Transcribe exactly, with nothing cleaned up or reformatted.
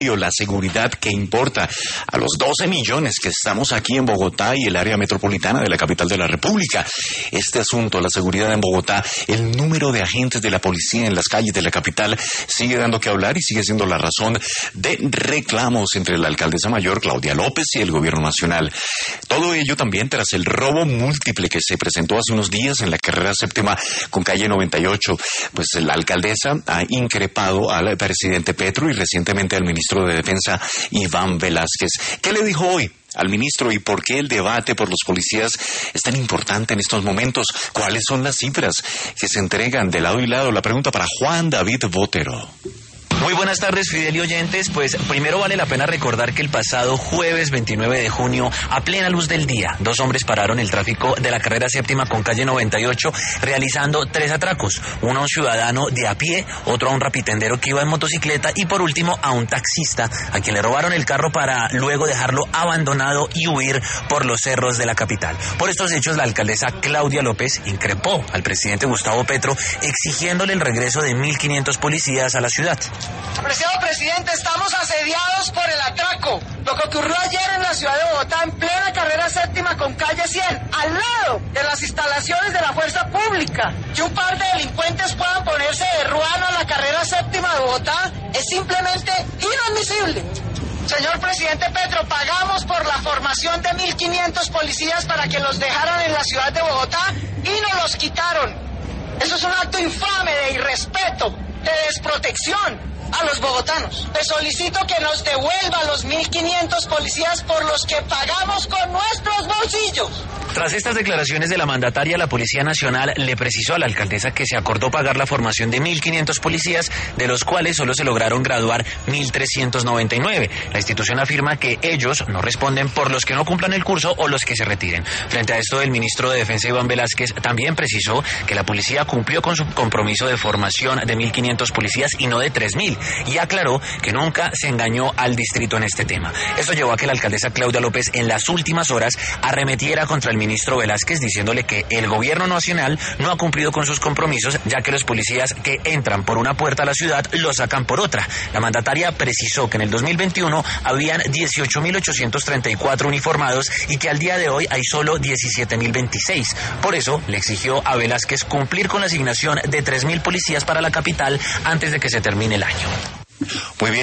serio la seguridad que importa a los doce millones que estamos aquí en Bogotá y el área metropolitana de la capital de la República. Este asunto, la seguridad en Bogotá, el número de agentes de la policía en las calles de la capital sigue dando que hablar y sigue siendo la razón de reclamos entre la alcaldesa mayor Claudia López y el gobierno nacional. Todo ello también tras el robo múltiple que se presentó hace unos días en la carrera séptima con calle noventa y ocho. Pues la alcaldesa ha increpado al presidente Petro y recientemente al ministro de Defensa Iván Velásquez. ¿Qué le dijo hoy al ministro y por qué el debate por los policías es tan importante en estos momentos? ¿Cuáles son las cifras que se entregan de lado y lado? La pregunta para Juan David Botero. Muy buenas tardes, Fidel y oyentes. Pues primero vale la pena recordar que el pasado jueves veintinueve de junio, a plena luz del día, dos hombres pararon el tráfico de la carrera séptima con calle noventa y ocho realizando tres atracos. Uno a un ciudadano de a pie, otro a un rapitendero que iba en motocicleta y por último a un taxista a quien le robaron el carro para luego dejarlo abandonado y huir por los cerros de la capital. Por estos hechos, la alcaldesa Claudia López increpó al presidente Gustavo Petro exigiéndole el regreso de mil quinientos policías a la ciudad. Apreciado presidente, estamos asediados por el atraco. Lo que ocurrió ayer en la ciudad de Bogotá, en plena carrera séptima con calle cien, al lado de las instalaciones de la fuerza pública. Que un par de delincuentes puedan ponerse de ruano a la carrera séptima de Bogotá es simplemente inadmisible. Señor presidente Petro, pagamos por la formación de mil quinientos policías para que los dejaran en la ciudad de Bogotá y nos los quitaron. Eso es un acto infame de irrespeto, de desprotección a los bogotanos. Les solicito que nos devuelvan los mil quinientos policías por los que pagamos con nuestros bolsillos. Tras estas declaraciones de la mandataria, la Policía Nacional le precisó a la alcaldesa que se acordó pagar la formación de mil quinientos policías, de los cuales solo se lograron graduar mil trescientos noventa y nueve. La institución afirma que ellos no responden por los que no cumplan el curso o los que se retiren. Frente a esto, el ministro de Defensa Iván Velásquez también precisó que la policía cumplió con su compromiso de formación de mil quinientos policías y no de tres mil, y aclaró que nunca se engañó al distrito en este tema. Esto llevó a que la alcaldesa Claudia López en las últimas horas arremetiera contra el ministro Velásquez diciéndole que el gobierno nacional no ha cumplido con sus compromisos, ya que los policías que entran por una puerta a la ciudad lo sacan por otra. La mandataria precisó que en el dos mil veintiuno habían dieciocho mil ochocientos treinta y cuatro uniformados y que al día de hoy hay solo diecisiete mil veintiséis. Por eso le exigió a Velásquez cumplir con la asignación de tres mil policías para la capital antes de que se termine el año. Muy bien.